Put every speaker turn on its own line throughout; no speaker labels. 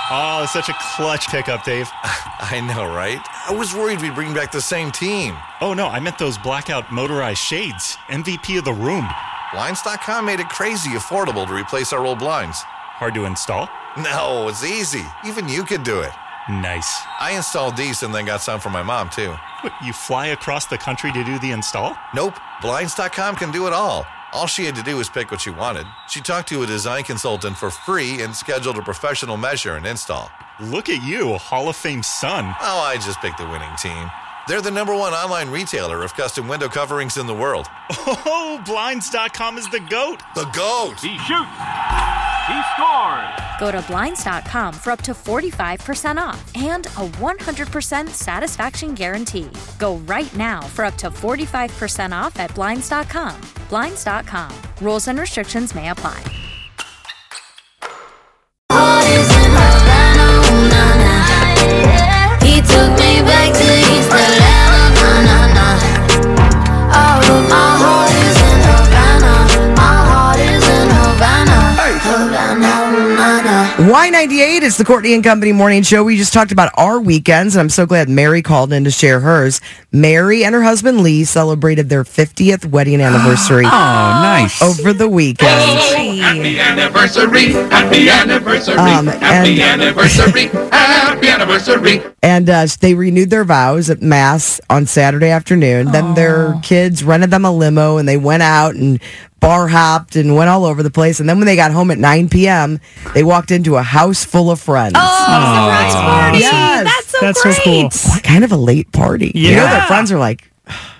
Oh, such a clutch pickup, Dave.
I know, right? I was worried we'd bring back the same team.
Oh, no, I meant those blackout motorized shades. MVP of the room.
Blinds.com made it crazy affordable to replace our old blinds.
Hard to install?
No, it's easy. Even you could do it.
Nice.
I installed these and then got some for my mom, too.
What, you fly across the country to do the install?
Nope. Blinds.com can do it all. All she had to do was pick what she wanted. She talked to a design consultant for free and scheduled a professional measure and install.
Look at you, Hall of Fame son.
Oh, I just picked the winning team. They're the #1 online retailer of custom window coverings in the world.
Oh, Blinds.com is the GOAT.
The GOAT!
He shoots. He scores.
Go to Blinds.com for up to 45% off and a 100% satisfaction guarantee. Go right now for up to 45% off at Blinds.com. Blinds.com. Rules and restrictions may apply.
He took me back to East Atlanta. Oh, my heart is in Havana. My heart is in Havana.
Y98 is the Courtney and Company morning show. We just talked about our weekends, and I'm so glad Mary called in to share hers. Mary and her husband Lee celebrated their 50th wedding anniversary.
Oh, nice.
Over the weekend.
Happy anniversary, happy anniversary, happy anniversary, happy anniversary.
And they renewed their vows at Mass on Saturday afternoon. Then their kids rented them a limo, and they went out and bar hopped and went all over the place. And then when they got home at 9 p.m., they walked into a house full of friends.
Surprise party.
Yes.
That's
so
great.
cool. What kind of a late party?
Yeah.
You know, their friends are like,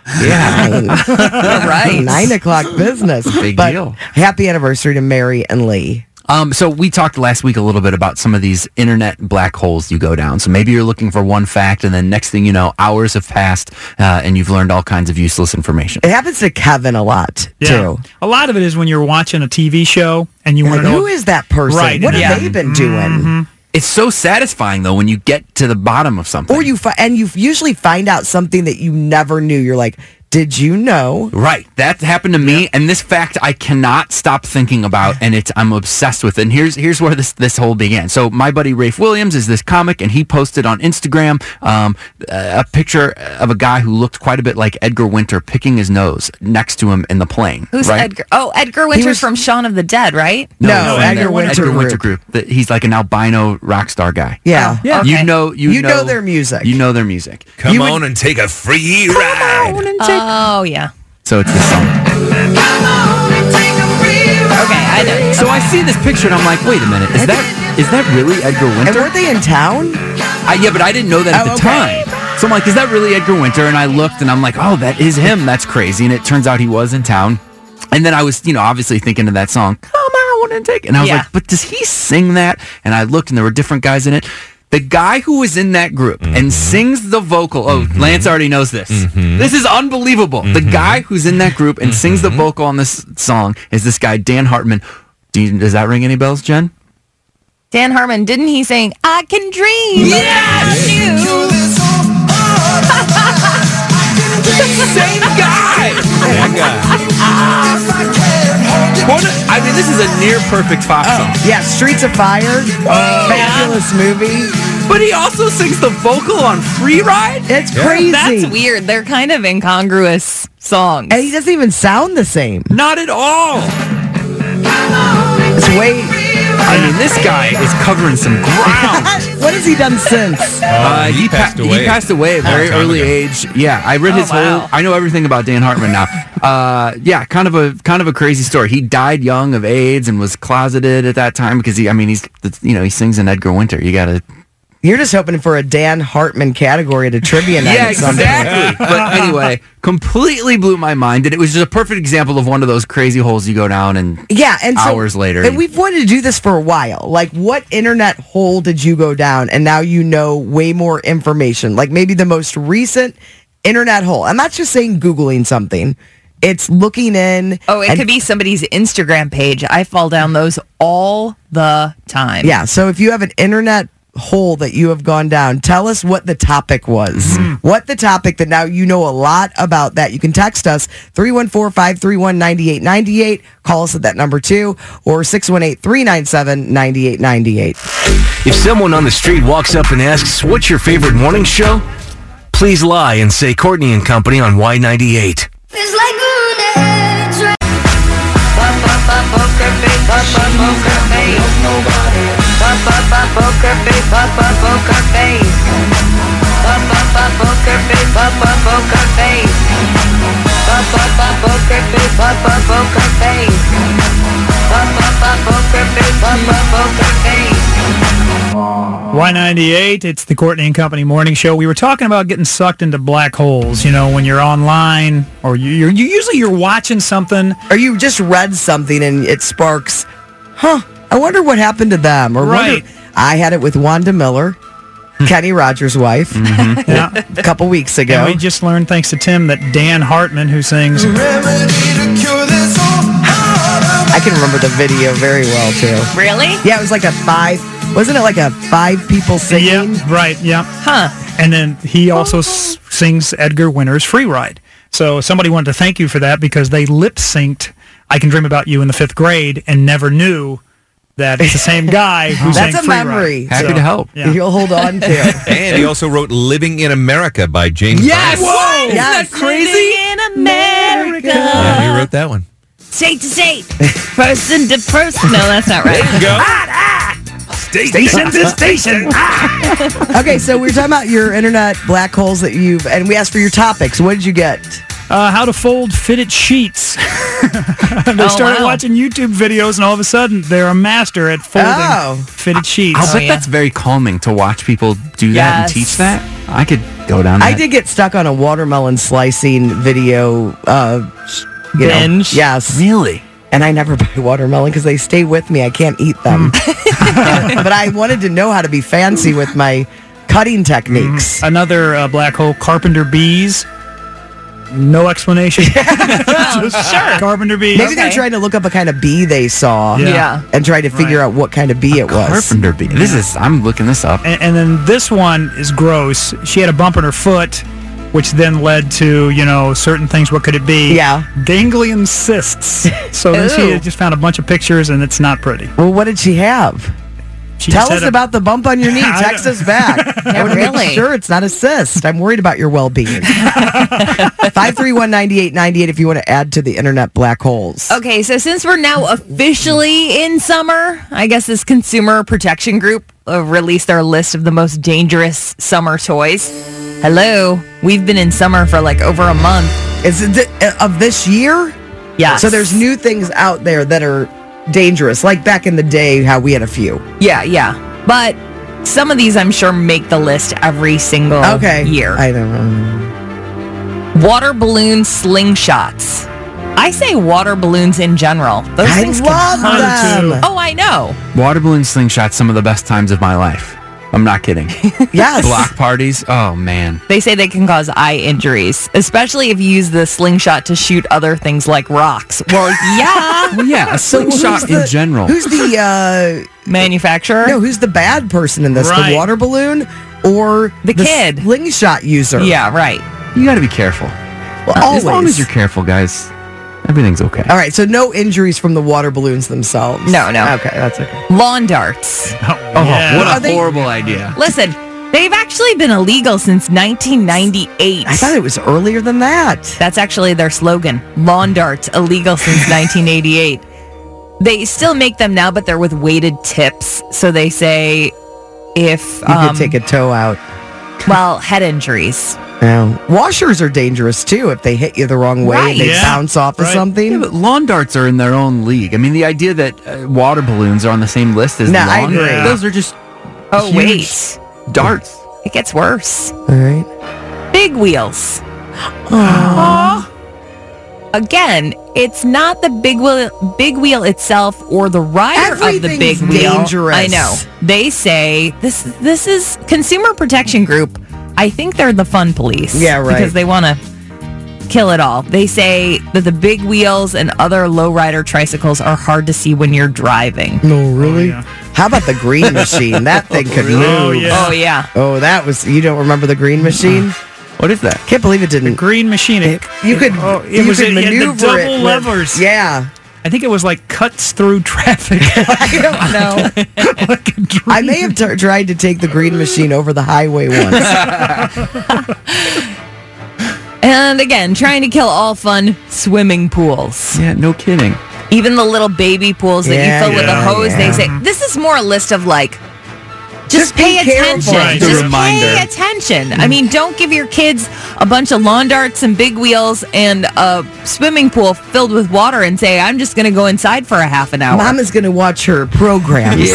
Right.
9 o'clock business.
Big
But
deal.
Happy anniversary to Mary and Lee.
So we talked last week a little bit about some of these internet black holes you go down. So maybe you're looking for one fact, and then next thing you know, hours have passed, and you've learned all kinds of useless information.
It happens to Kevin a lot, too.
A lot of it is when you're watching a TV show and you
You're
want
like,
to know.
who is that person?
Right,
What
yeah.
have they been doing?
It's so satisfying, though, when you get to the bottom of something.
Or you usually find out something that you never knew. You're like, did you know?
Right. That happened to me, and this fact I cannot stop thinking about, and I'm obsessed with it. And here's where this whole began. So my buddy Rafe Williams is this comic, and he posted on Instagram a picture of a guy who looked quite a bit like Edgar Winter picking his nose next to him in the plane.
Who's
right?
Edgar? Oh, Edgar Winter's from Shaun of the Dead, right?
No,
from
Edgar
the
Winter
Group. He's like an albino rock star guy.
Yeah.
Yeah.
You
Okay.
know
their music.
You know their music.
Come on and take a free ride.
Oh, yeah.
So it's this song.
Okay, I know.
So I see this picture and I'm like, wait a minute, is that really Edgar
And
Winter?
weren't they in town?
Yeah, but I didn't know that at the
okay.
time. So I'm like, is that really Edgar Winter? And I looked and I'm like, oh, that is him. That's crazy. And it turns out he was in town. And then I was, obviously thinking of that song, Come On and Take. And I was
Yeah.
like, but does he sing that? And I looked and there were different guys in it. The guy who was in that group and sings the vocal. Oh, Lance already knows this. This is unbelievable. The guy who's in that group and sings the vocal on this song is this guy, Dan Hartman. Does that ring any bells, Jen?
Dan Harmon, didn't he sing, I Can Dream?
Same guy. I mean, this is a near perfect pop song.
Yeah, Streets of Fire. Fabulous movie.
But he also sings the vocal on Free Ride?
It's crazy.
That's weird. They're kind of incongruous songs.
And he doesn't even sound the same.
Not at all.
It's way...
I mean, this guy is covering some ground.
What has he done since?
He passed away. He passed away at a very early age. Yeah, I read his whole... I know everything about Dan Hartman now. Yeah, kind of a crazy story. He died young of AIDS and was closeted at that time because he sings in Edgar Winter. You got to...
You're just hoping for a Dan Hartman category at a trivia night.
Yeah, exactly. But anyway, completely blew my mind. And it was just a perfect example of one of those crazy holes you go down and hours later.
And we've wanted to do this for a while. Like, what internet hole did you go down and now you know way more information? Like maybe the most recent internet hole. I'm not just saying Googling something. It's looking in.
Oh, it could be somebody's Instagram page. I fall down those all the time.
Yeah, so if you have an internet hole that you have gone down, tell us what the topic was. What the topic that now you know a lot about that. You can text us 314-531-9898. Call us at that number too, or 618-397-9898.
If someone on the street walks up and asks, what's your favorite morning show? Please lie and say Courtney and Company on Y98.
Feels like we're on the edge right
Poker face, poker face. Poker face, poker face. Poker face, poker face. Poker face, poker face. Poker face.
Y98, it's the Courtney and Company morning show. We were talking about getting sucked into black holes, you know, when you're online or you're watching something.
Or you just read something and it sparks, I wonder what happened to them. Or
Right.
I had it with Wanda Miller, Kenny Rogers' wife,
Yeah.
a couple weeks ago.
And we just learned, thanks to Tim, that Dan Hartman, who sings...
I can remember the video very well, too.
Really?
Yeah, it was like wasn't it like a 5 people singing?
Yeah, right, yeah.
Huh.
And then he also sings Edgar Winter's Free Ride. So somebody wanted to thank you for that because they lip-synced I Can Dream About You in the 5th grade and never knew that it's the same guy who sang
That's a
Free
memory.
Ride.
Happy to help.
Yeah.
You'll hold on to.
And he also wrote Living in America by James
Yes!
Brown.
Whoa! Yes!
Crazy in America.
Yeah, he wrote that one.
State to state. Person to person. No, that's not right.
Go.
Station to station.
Okay, so we were talking about your internet black holes that and we asked for your topics. What did you get?
How to fold fitted sheets. They started watching YouTube videos, and all of a sudden, they're a master at folding fitted sheets.
I'll bet that's very calming to watch people do that and teach that. I could go down that.
I did get stuck on a watermelon slicing video.
Binge?
Yes.
Really?
And I never buy watermelon because they stay with me. I can't eat them. But I wanted to know how to be fancy with my cutting techniques.
Another black hole, carpenter bees. No explanation. Just carpenter bees.
Maybe they're trying to look up a kind of bee they saw.
Yeah.
And try to figure out what kind of bee it was.
Carpenter bee. I'm looking this up.
And then this one is gross. She had a bump in her foot, which then led to, certain things. What could it be?
Yeah.
Ganglion cysts. So then she just found a bunch of pictures, and it's not pretty.
Well, what did she have? Tell us about the bump on your knee. Text us back. I want to make sure it's not a cyst. I'm worried about your well-being. 531-9898 if you want to add to the internet black holes.
Okay, so since we're now officially in summer, I guess this consumer protection group released their list of the most dangerous summer toys. Hello, we've been in summer for like over a month.
Is it of this year?
Yeah.
So there's new things out there that are dangerous, like back in the day how we had a few.
Yeah. But some of these I'm sure make the list every single year.
I don't know.
Water balloon slingshots. I say water balloons in general. Those things
love
can hurt.
them.
Oh, I know.
Water balloon slingshots, some of the best times of my life. I'm not kidding.
Yes.
Block parties. Oh, man.
They say they can cause eye injuries, especially if you use the slingshot to shoot other things like rocks. Well, yeah.
Well, yeah, a slingshot in general.
Who's the
manufacturer?
No, who's the bad person in this?
Right.
The water balloon or
the kid?
Slingshot user?
Yeah, right.
You got to be careful.
Well,
As long as you're careful, guys, everything's okay.
All right, so no injuries from the water balloons themselves.
No.
Okay, that's okay.
Lawn darts.
What a horrible idea.
Listen, they've actually been illegal since 1998.
I thought it was earlier than that.
That's actually their slogan. Lawn darts, illegal since 1988. They still make them now, but they're with weighted tips. So they say if...
You could take a toe out.
Well, head injuries.
Yeah. Washers are dangerous, too, if they hit you the wrong way and they bounce off of something.
Yeah, but lawn darts are in their own league. I mean, the idea that water balloons are on the same list as lawn,
I agree.
Those are just
wait.
darts.
It gets worse.
All right.
Big wheels. Again, it's not the big wheel itself or the rider of the big wheel.
Dangerous.
I know. They say this is Consumer Protection Group. I think they're the fun police.
Yeah, right.
Because they want to kill it all. They say that the big wheels and other lowrider tricycles are hard to see when you're driving.
No, really? How about the green machine? That thing could move.
Oh, yeah.
Oh, that was... You don't remember the green machine?
What is that?
Can't believe it didn't...
The green machine.
You could
it was
maneuver
the double
it with-
levers.
Yeah.
I think it was like cuts through traffic.
I don't know. I may have tried to take the green machine over the highway once.
And again, trying to kill all fun swimming pools.
Yeah, no kidding.
Even the little baby pools that you fill with a hose, they say, this is more a list of like, just pay attention.
Right.
Just
reminder.
pay attention. I mean, don't give your kids a bunch of lawn darts and big wheels and a swimming pool filled with water and say, I'm just going to go inside for a half an hour.
Mom is going to watch her programs.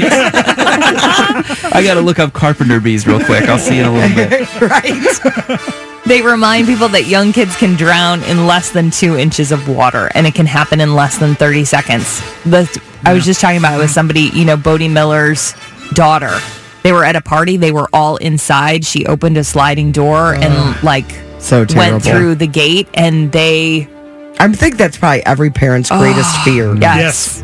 I got to look up carpenter bees real quick. I'll see you in a little bit.
Right.
They remind people that young kids can drown in less than 2 inches of water, and it can happen in less than 30 seconds. I was just talking about it with somebody, Bodie Miller's daughter. They were at a party. They were all inside. She opened a sliding door and
so
went through the gate, and I
think that's probably every parent's greatest fear.
Yes.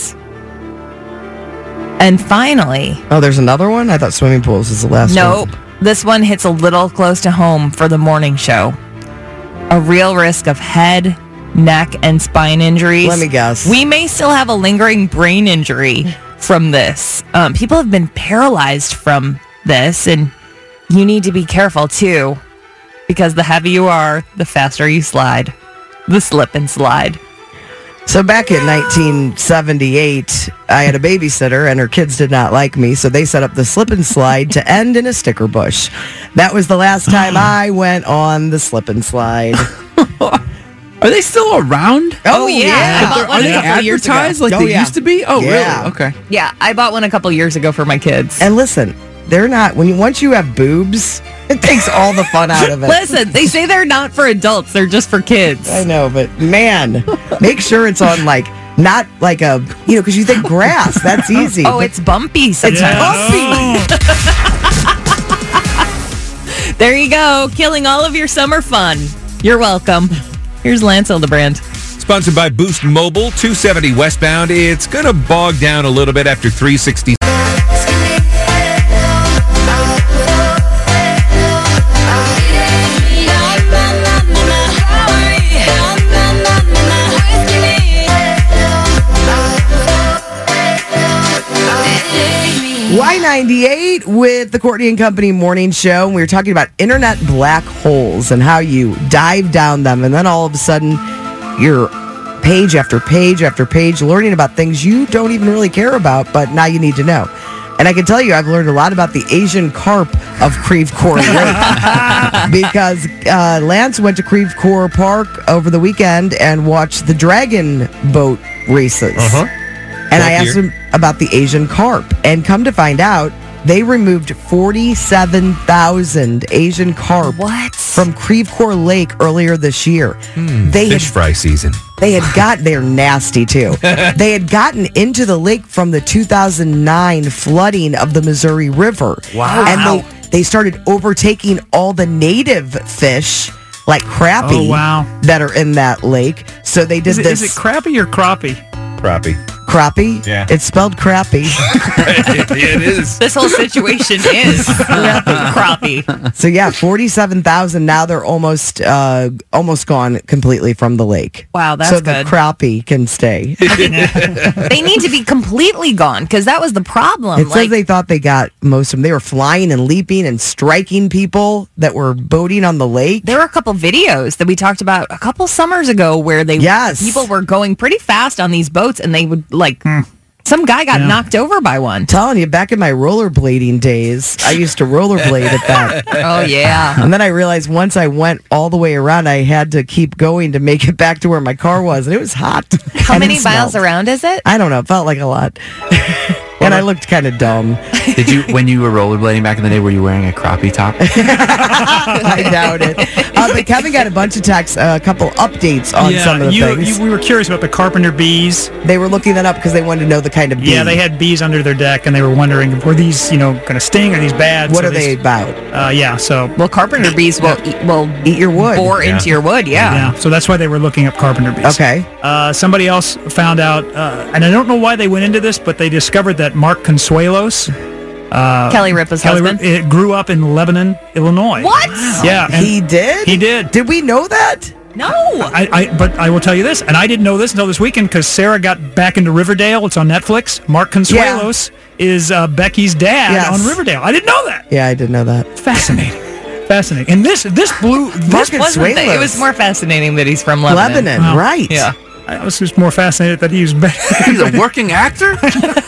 And finally...
Oh, there's another one? I thought swimming pools was the last one.
Nope. This one hits a little close to home for the morning show. A real risk of head, neck, and spine injuries.
Let me guess.
We may still have a lingering brain injury from this. People have been paralyzed from this, and you need to be careful, too, because the heavier you are, the faster you slide. The slip and slide.
So back in 1978, I had a babysitter, and her kids did not like me, so they set up the slip and slide to end in a sticker bush. That was the last time I went on the slip and slide.
Are they still around?
Oh, yeah.
Are they advertised like they used to be? Oh,
yeah.
Really? Okay.
Yeah, I bought one a couple years ago for my kids.
And listen, they're not, once you have boobs, it takes all the fun out of it.
Listen, they say they're not for adults, they're just for kids.
I know, but man, make sure it's on not like a, because you think grass, that's easy.
Oh, it's bumpy sometimes.
It's
bumpy. There you go, killing all of your summer fun. You're welcome. Here's Lance Hildebrand.
Sponsored by Boost Mobile, 270 westbound. It's going to bog down a little bit after 360.
Y98 with the Courtney and Company morning show. And we were talking about internet black holes and how you dive down them, and then all of a sudden you're page after page after page learning about things you don't even really care about, but now you need to know. And I can tell you, I've learned a lot about the Asian carp of Creve Coeur Lake because Lance went to Creve Coeur Park over the weekend and watched the dragon boat races. And I asked him about the Asian carp. And come to find out, they removed 47,000 Asian carp from Creve Coeur Lake earlier this year.
Fish fry season.
They're nasty too. They had gotten into the lake from the 2009 flooding of the Missouri River.
Wow.
And they started overtaking all the native fish, like crappie, that are in that lake. So they did this.
Is it crappie or crappie?
Crappie.
Crappie?
Yeah.
It's spelled crappie.
It is.
This whole situation is crappie.
So yeah, 47,000. Now they're almost gone completely from the lake.
Wow, that's
good. So
good.
the crappie can stay.
They need to be completely gone because that was the problem.
It says they thought they got most of them. They were flying and leaping and striking people that were boating on the lake.
There were a couple videos that we talked about a couple summers ago where people were going pretty fast on these boats, and they would some guy got knocked over by one.
I'm telling you, back in my rollerblading days, I used to rollerblade at that.
Oh, yeah.
And then I realized once I went all the way around, I had to keep going to make it back to where my car was, and it was hot.
How many miles around is it?
I don't know. It felt like a lot. And I looked kind of dumb.
Did you, when you were rollerblading back in the day, were you wearing a crappie top?
I doubt it. But Kevin got a bunch of texts, a couple updates on some of the things.
We were curious about the carpenter bees.
They were looking that up because they wanted to know the kind of bee.
Yeah, they had bees under their deck, and they were wondering, were these, going to sting? Are these bad?
What are they about?
Well,
carpenter bees will
eat your wood.
Bore into your wood,
Yeah, so that's why they were looking up carpenter bees.
Okay.
Somebody else found out, and I don't know why they went into this, but they discovered that Mark Consuelos,
Kelly Ripa's husband,
grew up in Lebanon, Illinois.
What?
Yeah.
He did?
He did.
Did we know that?
No.
But I will tell you this, and I didn't know this until this weekend because Sarah got back into Riverdale. It's on Netflix. Mark Consuelos is Becky's dad on Riverdale. I didn't know that.
Yeah, I didn't know that.
Fascinating. And this blew.
This wasn't. It was more fascinating that he's from Lebanon.
Wow. Right?
Yeah. I was just more fascinated that he's
a working actor.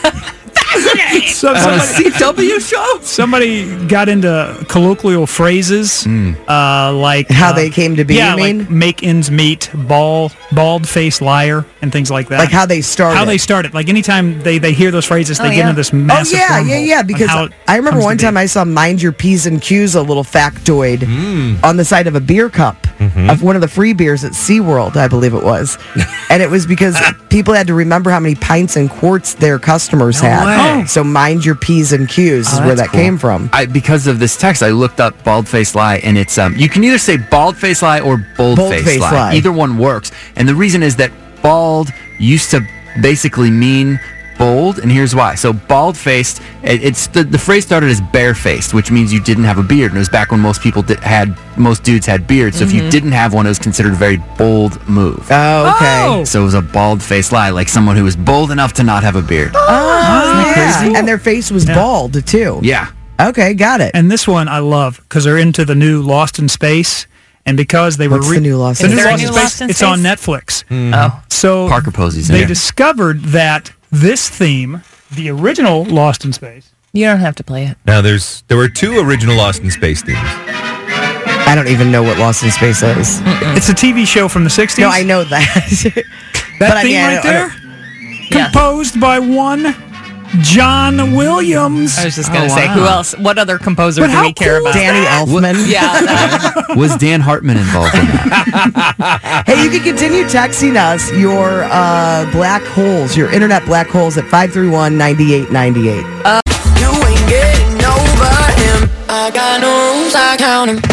So
CW show.
Somebody got into colloquial phrases like
how they came to be.
Yeah,
you mean?
like make ends meet, bald-faced liar, and things like that.
Like how they started.
How they started. Like anytime they hear those phrases, they get into this massive.
Yeah. Because I remember one time I saw "Mind Your P's and Q's," a little factoid on the side of a beer cup of one of the free beers at SeaWorld, I believe it was, and it was because people had to remember how many pints and quarts their customers had. So mind your P's and Q's is where that came from.
Because of this text, I looked up bald-faced lie, and it's you can either say bald-faced lie or bold-faced lie. Either one works. And the reason is that bald used to basically mean bold, and here's why. So bald-faced, it's the phrase started as bare-faced, which means you didn't have a beard. And it was back when most people most dudes had beards. So if you didn't have one, it was considered a very bold move.
Oh, okay.
So it was a bald-faced lie, like someone who was bold enough to not have a beard.
Isn't that crazy? And their face was bald too.
Yeah.
Okay, got it.
And this one I love because they're into the new Lost in Space. And because they were
the new Lost
in
Space?
Space, it's on Netflix.
Oh,
so
Parker Posey's
they
there.
discovered that this theme, the original Lost in Space.
You don't have to play it.
Now there were two original Lost in Space themes.
I don't even know what Lost in Space is.
It's a TV show from the 60s.
No, I know that.
That theme right there, composed by one John Williams.
I was just going to say, who else? What other composer do we care about?
Danny Elfman.
Yeah.
Was Dan Hartman involved in that?
Hey, you can continue texting us your black holes, your internet black holes at 531-9898.
You ain't getting over him. I got no rules, I count him.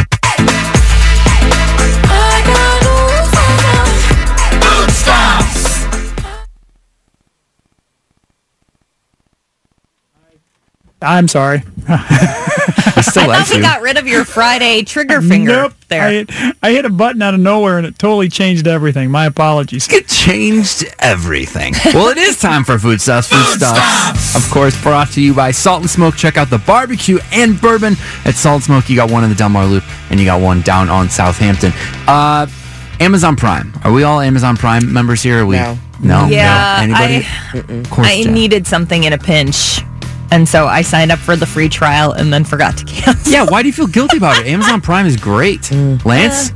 I got no rules, I count him. Boom, stop.
I'm sorry.
I still
I thought we got rid of your Friday trigger finger there.
I hit a button out of nowhere and it totally changed everything. My apologies.
It changed everything. Well, it is time for Food Stuffs. Of course, brought to you by Salt and Smoke. Check out the barbecue and bourbon at Salt and Smoke. You got one in the Delmar Loop and you got one down on Southampton. Amazon Prime. Are we all Amazon Prime members here? Are we? No.
Yeah.
Anybody?
Of
course,
I
Jen.
needed something in a pinch. And so I signed up for the free trial and then forgot to cancel.
Yeah, why do you feel guilty about it? Amazon Prime is great. Lance?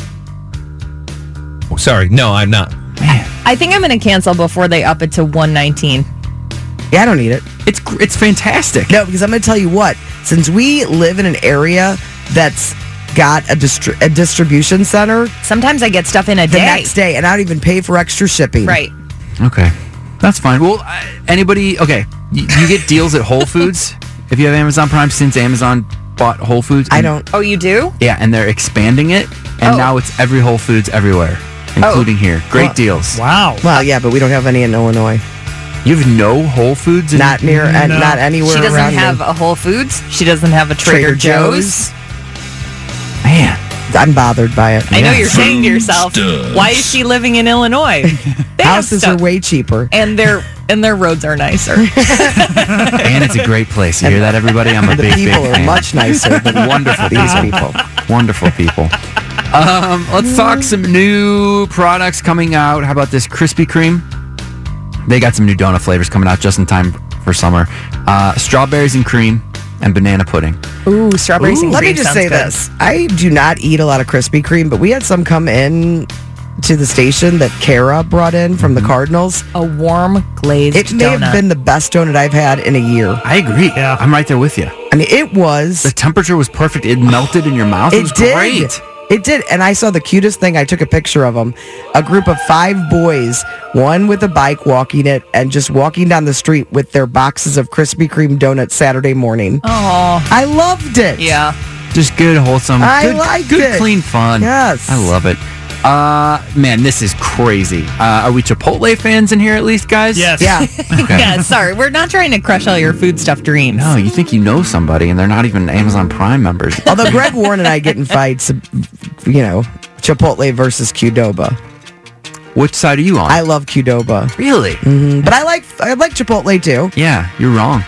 Oh, sorry. No, I'm not.
I think I'm going to cancel before they up it to $119.
Yeah, I don't need it.
It's fantastic.
No, because I'm going to tell you what. Since we live in an area that's got a distribution center,
sometimes I get stuff in a
the
day.
next day, and I don't even pay for extra shipping.
Right.
Okay. That's fine. Well, anybody... Okay. You get deals at Whole Foods if you have Amazon Prime since Amazon bought Whole Foods.
I don't.
Oh, you do?
Yeah, and they're expanding it, and now it's every Whole Foods everywhere, including here. Great deals.
Wow.
Well, yeah, but we don't have any in Illinois.
You have no Whole Foods?
Not near, and not anywhere
She doesn't
around
have
me.
a Whole Foods. She doesn't have a Trader Joe's.
Man.
I'm bothered by it.
I know you're saying to yourself, why is she living in Illinois? They have
Houses
stuff.
are way cheaper.
And their roads are nicer.
And it's a great place. You hear that, everybody? I'm a
The
big,
people
big
are
fan.
much nicer than
Wonderful
these
people.
people.
Wonderful people. Let's talk some new products coming out. How about this Krispy Kreme? They got some new donut flavors coming out just in time for summer. Strawberries and cream and banana pudding.
Ooh, strawberries and
Let
cream
me just
sounds
say
good.
this. I do not eat a lot of Krispy Kreme, but we had some come in to the station that Kara brought in from the Cardinals.
A warm glazed
It may
donut.
have been the best donut I've had in a year.
I agree. Yeah. I'm right there with you.
I mean, it was.
The temperature was perfect. It melted in your mouth. It was
did.
great.
It did. And I saw the cutest thing. I took a picture of them. A group of 5 boys, one with a bike walking it and just walking down the street with their boxes of Krispy Kreme donuts Saturday morning.
Oh,
I loved it.
yeah.
Just good, wholesome.
I
good,
liked
good,
it.
clean fun.
Yes.
I love it. Man, this is crazy. Are we Chipotle fans in here at least, guys?
Yes.
Yeah.
Okay.
Yeah, sorry. We're not trying to crush all your food stuff dreams.
No, you think you know somebody and they're not even Amazon Prime members.
Although Greg Warren and I get in fights, Chipotle versus Qdoba.
Which side are you on?
I love Qdoba.
Really?
Mm-hmm. But I like Chipotle too.
Yeah, you're wrong.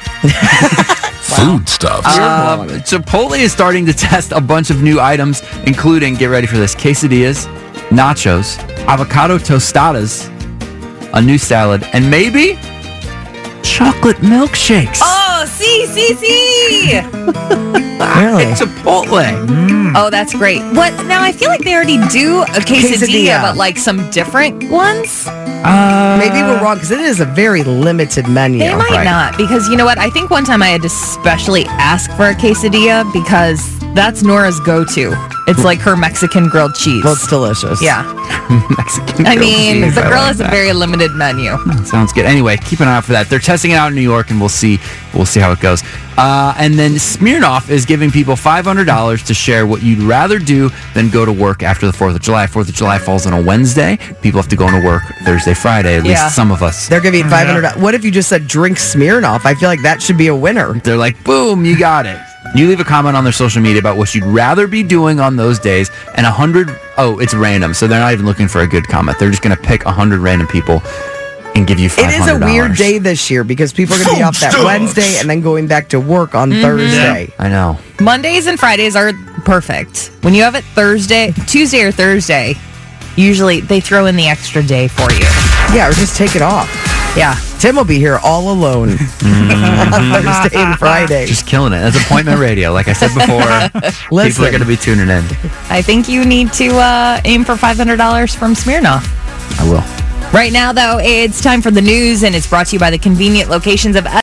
Food stuff.
Chipotle is starting to test a bunch of new items, including, get ready for this, quesadillas, nachos, avocado tostadas, a new salad, and maybe chocolate milkshakes.
Oh, see.
Really?
Chipotle.
Oh, that's great. What? Now, I feel like they already do a quesadilla,
Quesadilla.
but like some different ones.
Maybe we're wrong because it is a very limited menu.
They might
right.
not, because you know what? I think one time I had to specially ask for a quesadilla because that's Nora's go-to. It's like her Mexican grilled cheese.
Well, it's delicious.
Yeah.
Mexican
I
grilled
mean,
cheese.
the
I
girl
like
has a
that.
very limited menu.
Sounds good. Anyway, keep an eye out for that. They're testing it out in New York, and we'll see how it goes. And then Smirnoff is giving people $500 to share what you'd rather do than go to work after the 4th of July. 4th of July falls on a Wednesday. People have to go into work Thursday, Friday, at
Yeah.
least some of us.
They're giving $500. What if you just said drink Smirnoff? I feel like that should be a winner.
They're like, boom, you got it. You leave a comment on their social media about what you'd rather be doing on those days, and 100, it's random, so they're not even looking for a good comment. They're just going to pick 100 random people and give you $500.
It is a weird day this year because people are going to be off that Wednesday and then going back to work on Thursday.
I know.
Mondays and Fridays are perfect. When you have it Tuesday or Thursday, usually they throw in the extra day for you.
Yeah, or just take it off.
Yeah.
Tim will be here all alone on Thursday and Friday.
Just killing it. That's appointment radio. Like I said before, people are going to be tuning in.
I think you need to aim for $500 from Smirnoff.
I will.
Right now, though, it's time for the news, and it's brought to you by the convenient locations of...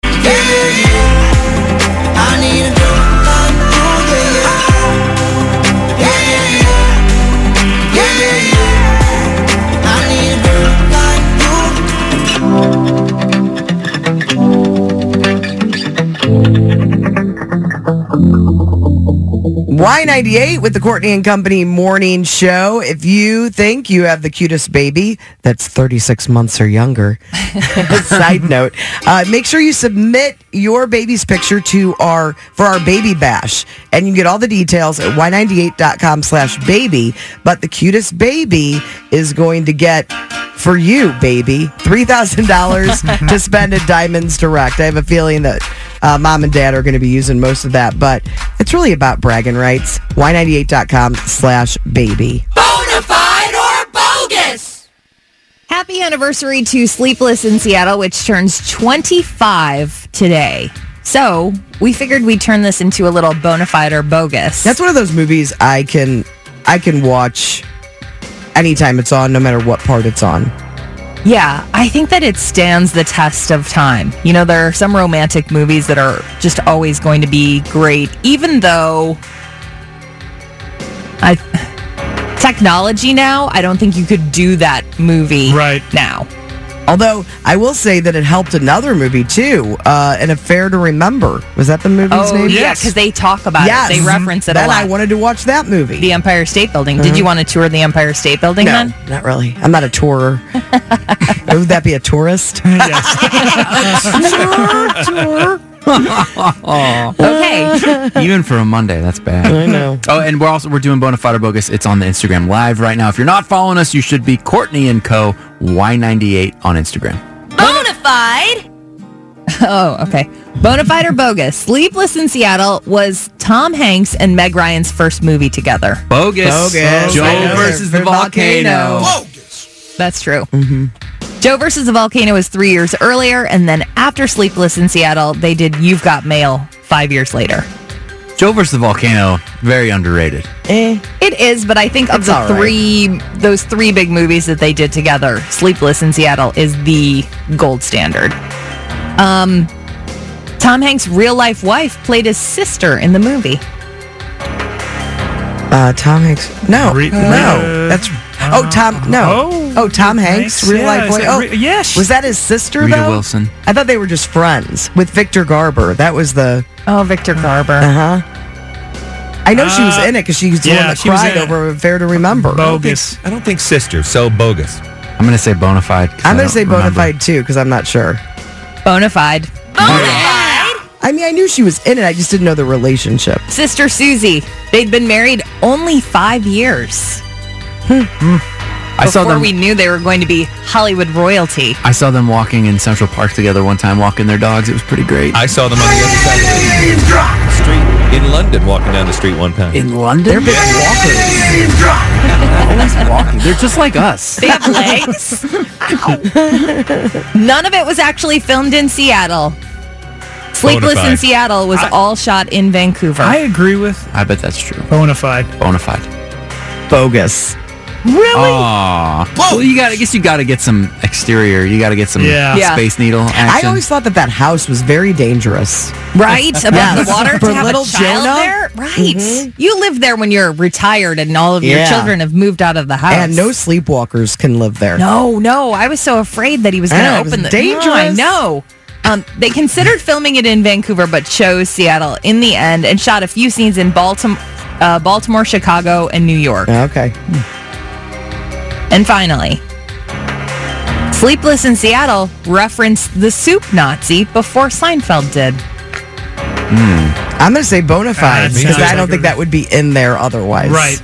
Y98 with the Courtney and Company morning show. If you think you have the cutest baby that's 36 months or younger, side note, make sure you submit your baby's picture for our baby bash. And you can get all the details at y98.com/baby. But the cutest baby is going to get, for you, baby, $3,000 to spend at Diamonds Direct. I have a feeling that mom and dad are going to be using most of that, but it's really about bragging rights. y98.com/baby.
Bonafide or bogus? Happy anniversary to Sleepless in Seattle, which turns 25 today. So we figured we'd turn this into a little bonafide or bogus.
That's one of those movies I can watch anytime it's on, no matter what part it's on.
Yeah, I think that it stands the test of time. You know, there are some romantic movies that are just always going to be great, even though technology now, I don't think you could do that movie now.
Although, I will say that it helped another movie, too, An Affair to Remember. Was that the movie's name?
Yeah, because they talk about it. They reference it a
Then
lot.
I wanted to watch that movie.
The Empire State Building. Did you want to tour the Empire State Building
No,
then?
not really. I'm not a tourer. Would that be a tourist?
Okay.
Even for a Monday, that's bad.
I know.
Oh, and we're doing Bonafide or Bogus. It's on the Instagram Live right now. If you're not following us, you should be Courtney and Co. Y98 on Instagram.
Bonafide? Oh, okay. Bonafide or bogus? Sleepless in Seattle was Tom Hanks and Meg Ryan's first movie together.
Bogus. Joe versus the volcano.
That's true. Joe versus the Volcano was 3 years earlier, and then after Sleepless in Seattle, they did You've Got Mail 5 years later.
Joe versus the Volcano, very underrated.
It is, but I think of
It's all right.
those three big movies that they did together, Sleepless in Seattle is the gold standard. Tom Hanks' real-life wife played his sister in the movie.
Tom Hanks. No. That's... Tom Hanks, real life boy.
Yes.
Was that his sister,
Rita
though?
Wilson.
I thought they were just friends with Victor Garber. That was the...
Oh, Victor Garber.
Uh-huh. I know she was in it because she was the one that
she was
cried
in it.
over Fair to Remember.
Bogus.
I don't think sister, so bogus.
I'm going to say bona fide. 'cause
I'm
I
going to
don't
say bona
remember.
fide too because I'm not sure.
Bona fide.
I mean, I knew she was in it. I just didn't know the relationship.
Sister Susie. They'd been married only 5 years.
I saw
Before
them.
we knew they were going to be Hollywood royalty.
I saw them walking in Central Park together one time, walking their dogs. It was pretty great.
I saw them on the other side of the street in London, walking down the street one time.
In London? They're big walkers. Always walking. They're just like us.
They have legs. None of it was actually filmed in Seattle. Sleepless in
Bonafide.
Seattle was all shot in Vancouver.
I agree with
I bet that's true.
bona fide.
Bona fide.
Bogus.
Really?
Aw. Well, I guess you got to get some exterior. You got to get some
Yeah.
Space Needle action.
I always thought that house was very dangerous.
Right? Above
Yes.
the water
For
to have
little
a child
Jonah?
there? Right. You live there when you're retired and all of your
Yeah.
children have moved out of the house.
And no sleepwalkers can live there.
No. I was so afraid that he was going
Yeah,
to
it was
open the
dangerous.
No, I know. They considered filming it in Vancouver, but chose Seattle in the end and shot a few scenes in Baltimore, Chicago, and New York.
Okay.
And finally, Sleepless in Seattle referenced the soup Nazi before Seinfeld did.
I'm going to say bona fide
me
because
too.
I don't think that would be in there otherwise.
Right.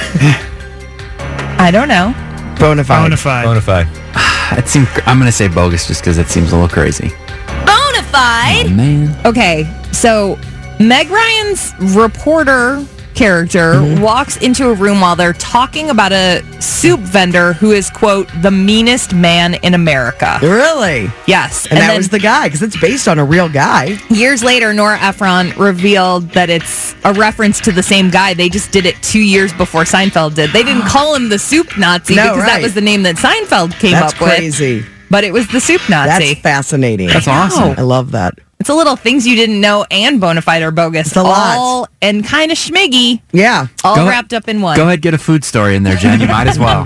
I don't know.
Bona fide.
Bona fide.
Bona fide.
I'm going to say bogus just because it seems a little crazy.
Bona fide!
Oh, man.
Okay, so Meg Ryan's reporter character walks into a room while they're talking about a soup vendor who is, quote, the meanest man in America.
Really?
Yes.
And that
then
was the guy because it's based on a real guy.
years later, Nora Ephron revealed that it's a reference to the same guy. They just did it 2 years before Seinfeld did. They didn't call him the soup Nazi
No,
because that
right.
was the name that Seinfeld came
That's
up with.
crazy.
But it was the soup Nazi.
That's fascinating.
That's awesome.
I love that.
It's a little things you didn't know and bona fide or bogus.
It's a lot.
All and kind of schmiggy.
Yeah.
All
Go-
wrapped up in one.
Go ahead, get a food story in there, Jen. You might as well.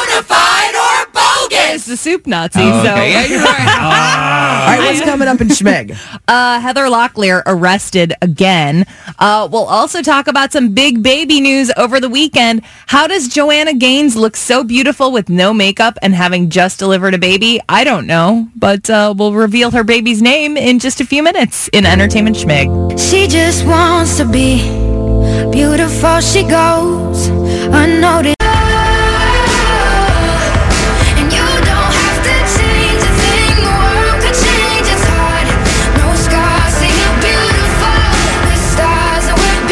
It's the soup Nazi.
Oh,
So
okay. Yeah, you're right.
All right, what's coming up in Schmeg?
Heather Locklear arrested again. We'll also talk about some big baby news over the weekend. How does Joanna Gaines look so beautiful with no makeup and having just delivered a baby? I don't know, but we'll reveal her baby's name in just a few minutes in Entertainment Schmig.
She just wants to be beautiful. She goes unnoticed. And you don't have to change a thing. The world could change. It's hard. No scars. See, you're beautiful. With stars, and we're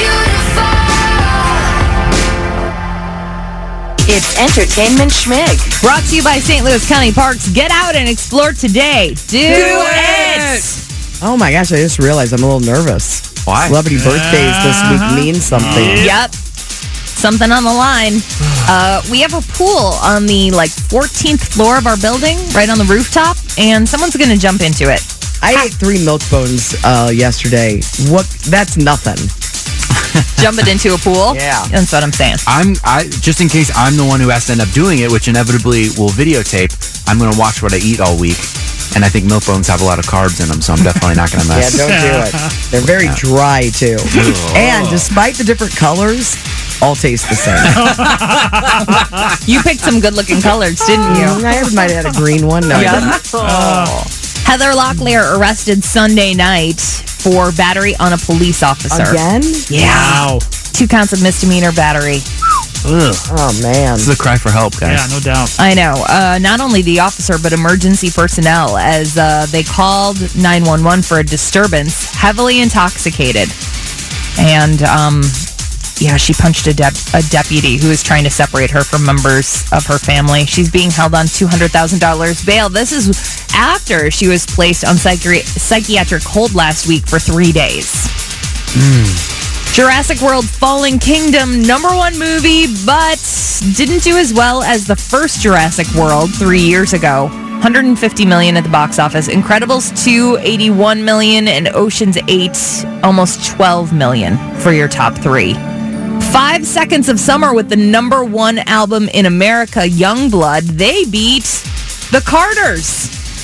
beautiful.
It's Entertainment Schmig.
Brought to you by St. Louis County Parks. Get out and explore today. Do it!
Oh my gosh, I just realized I'm a little nervous.
Why?
Celebrity birthdays this week mean something.
Yep. Something on the line. We have a pool on the 14th floor of our building, right on the rooftop, and someone's going to jump into it.
I ate 3 milk bones yesterday. What? That's nothing.
Jump it into a pool?
Yeah.
That's what I'm saying.
I just in case I'm the one who has to end up doing it, which inevitably will videotape, I'm going to watch what I eat all week. And I think milk bones have a lot of carbs in them, so I'm definitely not going to
Yeah,
mess.
don't do it. They're very dry too. And despite the different colors, all taste the same.
You picked some good-looking colors, didn't you?
I might have had a green one. No, I didn't.
Heather Locklear arrested Sunday night for battery on a police officer.
Again?
Yeah.
Wow.
2 counts of misdemeanor battery.
Ugh.
Oh man.
This is a cry for help, guys.
Yeah, no doubt.
I know. Not only the officer, but emergency personnel, as they called 911 for a disturbance, heavily intoxicated. And, she punched a deputy who was trying to separate her from members of her family. She's being held on $200,000 bail. This is after she was placed on psychiatric hold last week for 3 days. Jurassic World Fallen Kingdom, #1 movie, but didn't do as well as the first Jurassic World 3 years ago. $150 million at the box office. Incredibles 2, $81 million, and Ocean's 8, almost $12 million for your top 3. 5 Seconds of Summer with the #1 album in America, Youngblood. They beat the Carters.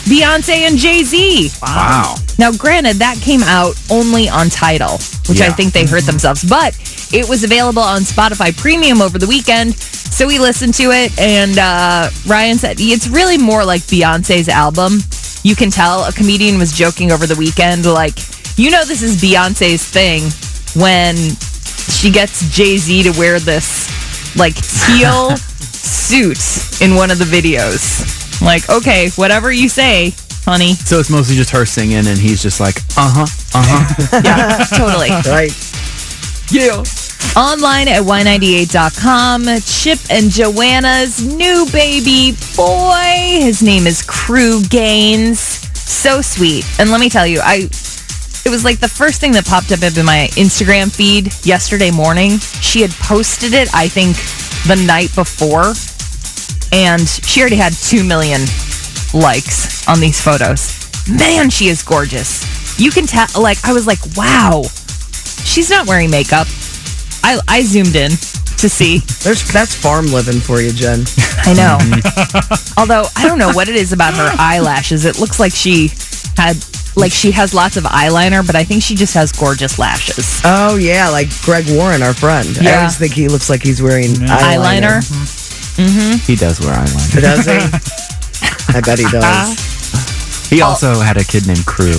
Beyonce and Jay-Z.
Wow.
Now, granted, that came out only on Tidal, which I think they hurt themselves, but it was available on Spotify Premium over the weekend, so we listened to it, and Ryan said it's really more like Beyonce's album. You can tell a comedian was joking over the weekend, like, this is Beyonce's thing when she gets Jay-Z to wear this, like, teal suit in one of the videos. Like, okay, whatever you say, honey.
So it's mostly just her singing, and he's just like,
Yeah, totally.
Right.
Yeah.
Online at y98.com, Chip and Joanna's new baby boy. His name is Crew Gaines. So sweet. And let me tell you, it was like the first thing that popped up in my Instagram feed yesterday morning. She had posted it, I think, the night before. And she already had 2 million likes on these photos. Man, she is gorgeous. You can tell, I was like, wow, she's not wearing makeup. I zoomed in to see.
That's farm living for you, Jen.
I know. Although, I don't know what it is about her eyelashes. It looks like she has lots of eyeliner, but I think she just has gorgeous lashes.
Oh, yeah, like Greg Warren, our friend.
Yeah.
I always think he looks like he's wearing eyeliner.
He does wear eyeliner.
Does he? I bet he does.
He also had a kid named Crew.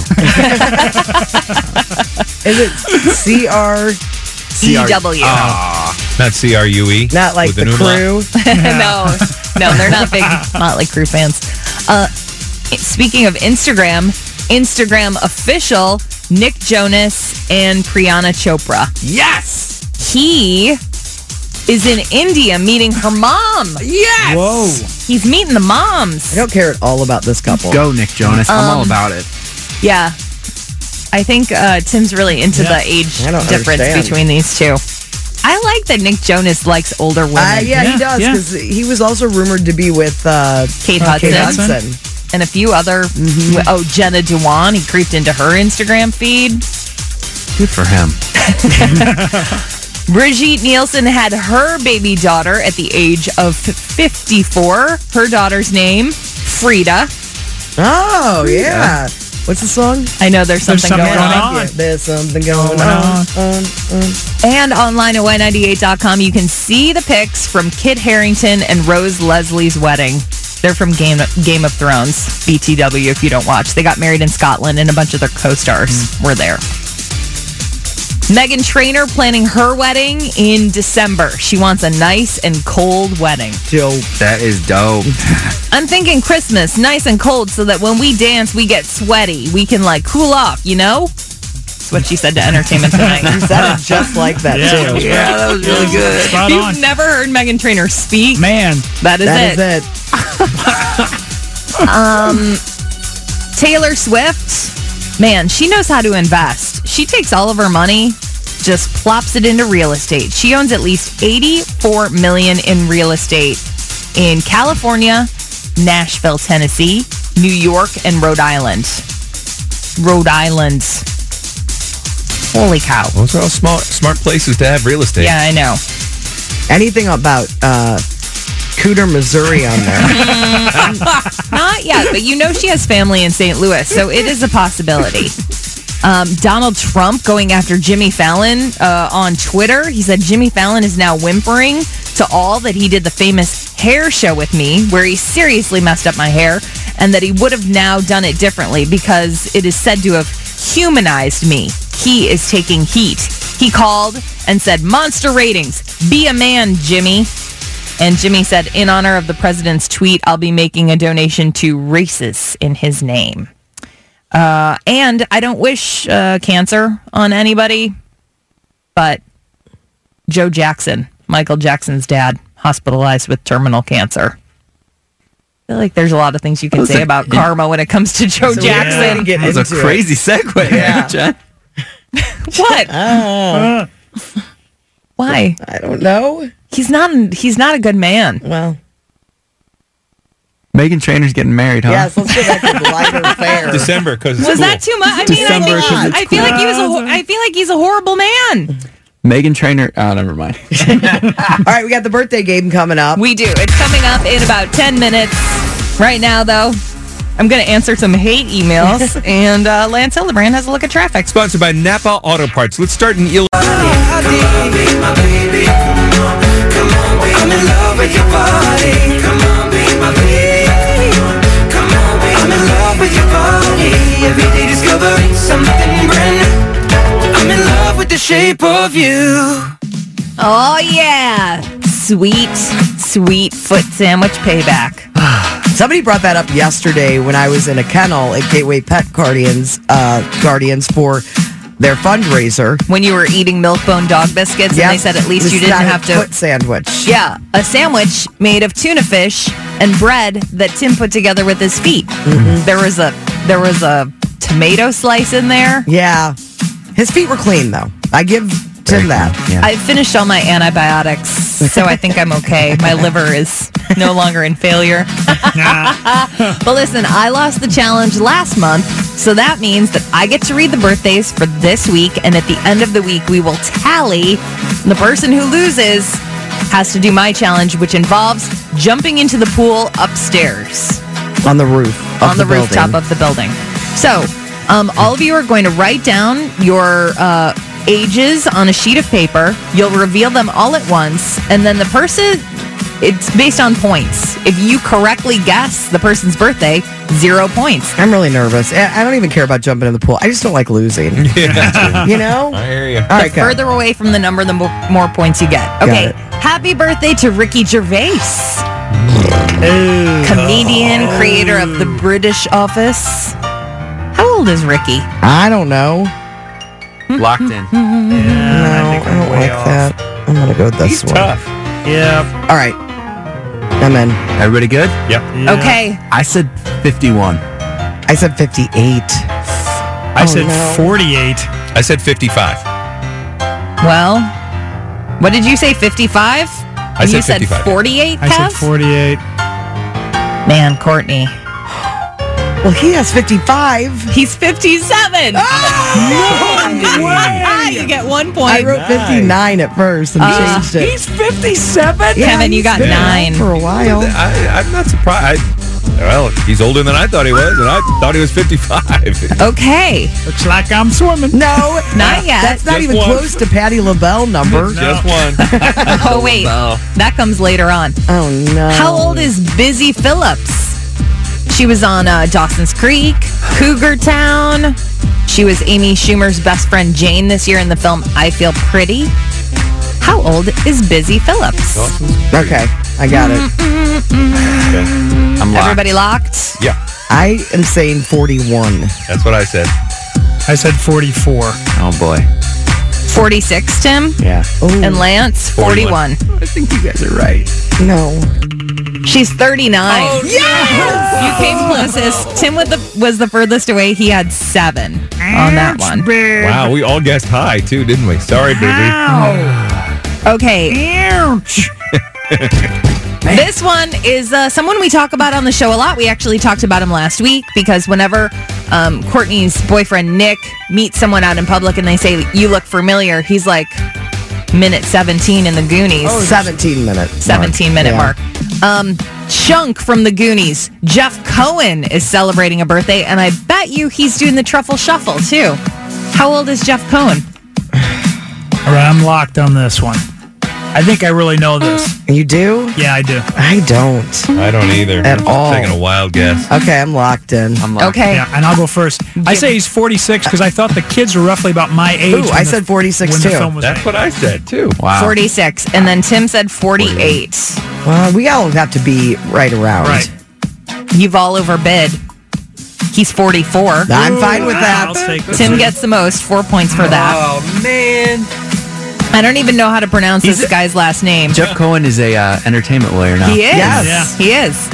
Is it
C-R-E-W?
Not C-R-U-E?
Not like the Crew?
No, they're not big Motley Crue fans. Speaking of Instagram official, Nick Jonas and Priyana Chopra.
Yes!
He is in India meeting her mom.
Yes!
Whoa.
He's meeting the moms.
I don't care at all about this couple.
Go, Nick Jonas. I'm all about it.
Yeah. I think Tim's really into the age difference between these two. I like that Nick Jonas likes older women.
Yeah, he does, because he was also rumored to be with
Kate Hudson. And a few other... Oh, Jenna Dewan. He creeped into her Instagram feed.
Good for him.
Brigitte Nielsen had her baby daughter at the age of 54. Her daughter's name, Frida.
Oh, yeah. What's the song?
I know there's something going on.
There's something going on.
And online at y98.com, you can see the pics from Kit Harington and Rose Leslie's wedding. They're from Game of Thrones, BTW, if you don't watch. They got married in Scotland, and a bunch of their co-stars were there. Meghan Trainor planning her wedding in December. She wants a nice and cold wedding.
Dope.
That is dope.
I'm thinking Christmas, nice and cold, so that when we dance, we get sweaty. We can, cool off, That's what she said to Entertainment Tonight.
You said it just like that, too.
Yeah, that was really good.
Spot on.
You've never heard Meghan Trainor speak?
Man.
That is it. Taylor Swift, man, she knows how to invest. She takes all of her money, just plops it into real estate. She owns at least $84 million in real estate in California, Nashville, Tennessee, New York, and Rhode Island. Holy cow.
Those are all smart places to have real estate.
Yeah, I know.
Anything about Cooter, Missouri on there?
Not yet, but she has family in St. Louis, so it is a possibility. Donald Trump going after Jimmy Fallon on Twitter. He said Jimmy Fallon is now whimpering to all that he did the famous hair show with me, where he seriously messed up my hair, and that he would have now done it differently because it is said to have humanized me. He is taking heat. He called and said, "Monster ratings. Be a man, Jimmy." And Jimmy said, in honor of the president's tweet, I'll be making a donation to racists in his name. And I don't wish cancer on anybody, but Joe Jackson, Michael Jackson's dad, hospitalized with terminal cancer. I feel like there's a lot of things you can say about karma when it comes to Joe Jackson.
That was a crazy segue, Jen.
What? Why?
I don't know.
He's not a good man.
Well,
Meghan Trainor's getting married, huh?
yes, let's get back to the lighter fare.
December, because it's
Was
cool.
that too much? I mean, I feel like he's a horrible man.
Meghan Trainor. Oh, never mind.
All right, we got the birthday game coming up.
We do. It's coming up in about 10 minutes. Right now, though, I'm going to answer some hate emails, and Lance Hildebrand has a look at traffic.
Sponsored by Napa Auto Parts. Let's start in Illinois.
I'm in love with your body. Come on, be my baby. Come on, be I'm in love with your body. Every day discovering something brand new. I'm in love with the shape of you.
Oh, yeah. Sweet, sweet foot sandwich payback.
Somebody brought that up yesterday when I was in a kennel at Gateway Pet Guardians for their fundraiser.
When you were eating Milk-Bone dog biscuits, and they said at least you didn't have to...
foot sandwich.
Yeah, a sandwich made of tuna fish and bread that Tim put together with his feet.
Mm-hmm.
There was a tomato slice in there.
Yeah. His feet were clean, though. I give Tim that.
Yeah.
I finished all my antibiotics, so I think I'm okay. My liver is no longer in failure. But listen, I lost the challenge last month, so that means that I get to read the birthdays for this week, and at the end of the week, we will tally. The person who loses has to do my challenge, which involves jumping into the pool upstairs.
On the roof of
on the rooftop of the building. So, all of you are going to write down your ages on a sheet of paper. You'll reveal them all at once, and then the person, it's based on points. If you correctly guess the person's birthday, 0 points.
I'm really nervous. I don't even care about jumping in the pool. I just don't like losing.
Yeah.
You know?
I hear you.
All right,
The further away from the number, the more points you get. Okay. Happy birthday to Ricky Gervais. Comedian, creator of The British Office. How old is Ricky?
I don't know.
Locked in.
I don't like that. I'm going to go this one.
Tough.
Yeah.
All right. I'm in.
Everybody good?
Yep.
Yeah.
Okay.
I said 51.
I said 58.
I said
no.
48.
I said 55.
Well, what did you say, 55?
I said
you said
55.
48, Kev?
I said 48.
Man, Courtney.
Well, he has 55.
He's 57.
No way.
You get 1 point.
I wrote 59 at first and changed it.
He's 57?
Yeah,
Kevin, you
he's
got
been
9.
out for a while.
I'm not surprised. Well, he's older than I thought he was, and I thought he was 55.
Okay.
Looks like I'm swimming.
No,
Not yet.
That's not
Just
even
one.
close to Patti LaBelle number.
Just one.
Oh, wait. That comes later on.
Oh, no.
How old is Busy Phillips? She was on Dawson's Creek, Cougar Town. She was Amy Schumer's best friend Jane this year in the film I Feel Pretty. How old is Busy Phillips?
Okay, I got it.
I'm locked.
Everybody locked?
Yeah,
I am saying 41.
that's what I said.
I said 44.
Oh, boy.
46, Tim.
Yeah.
Ooh,
And Lance, 41.
I think you guys are right.
no.
She's 39. Yes! You came closest. Tim was the furthest away. He had 7 on that one.
Wow, we all guessed high, too, didn't we? Sorry, Busy.
Okay.
Ouch.
This one is someone we talk about on the show a lot. We actually talked about him last week because whenever Courtney's boyfriend Nick meets someone out in public and they say, "You look familiar," he's like, minute 17 in the Goonies.
17 minutes.
17-minute
Yeah.
mark. Chunk from the Goonies, Jeff Cohen, is celebrating a birthday, and I bet you he's doing the Truffle Shuffle, too. How old is Jeff Cohen?
All right, I'm locked on this one. I think I really know this.
You do?
Yeah, I do.
I don't.
I don't either.
At all.
Taking a wild guess.
Okay, I'm locked in.
I'm locked.
Okay.
Yeah, and I'll go first. I say he's 46 because I thought the kids were roughly about my age.
Ooh,
when
I
the-
said 46
when
too.
The film was
That's
made.
what I said, too.
Wow.
46. And then Tim said 48.
Well, we all have to be right around.
Right.
You've all overbid. He's 44.
I'm fine with
I'll
that.
take this.
Tim gets the most, 4 points for that.
Oh, man.
I don't even know how to pronounce this guy's last name.
Jeff Cohen is a entertainment lawyer now.
He is.
Yes.
He is.